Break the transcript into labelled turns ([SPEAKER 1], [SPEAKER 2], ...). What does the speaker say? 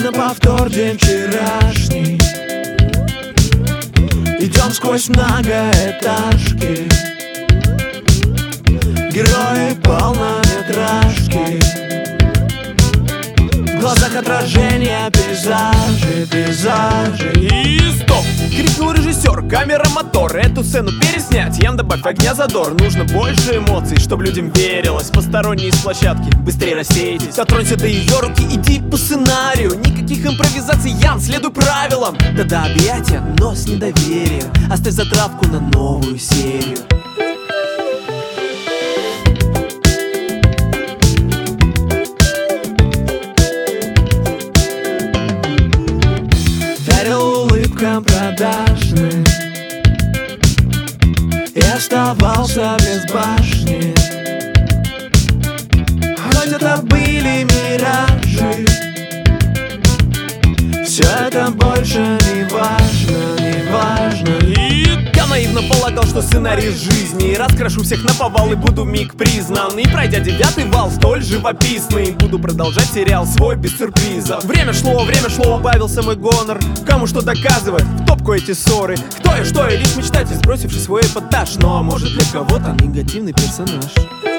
[SPEAKER 1] Словно повтор день вчерашний. Идем сквозь многоэтажки, герои полнометражки. В глазах отражения пейзажи, пейзажи.
[SPEAKER 2] И стоп! Крикнул режиссер, камера, мотор. Эту сцену переснять, Ян, добавь огня, задор. Нужно больше эмоций, чтобы людям верилось. Посторонние с площадки, быстрее рассейтесь. Дотронься до ее руки, иди по сценарию. Никаких импровизаций, Ян, следуй правилам. Да-да, объятия, но с недоверием. Оставь затравку на новую серию.
[SPEAKER 1] Верил улыбкам продажным и оставался без башни. Хоть это были миражи, все это больше не важно, не важно.
[SPEAKER 2] И я наивно полагал, что сценарий жизни. Раскрашу всех на повал и буду миг признан. И пройдя 9-й вал, столь живописный, буду продолжать сериал свой без сюрпризов. Время шло, убавился мой гонор. Кому что доказывать, в топку эти ссоры. Кто я, что я, лишь мечтатель, сбросивший свой эпатаж. Но может для кого-то негативный персонаж.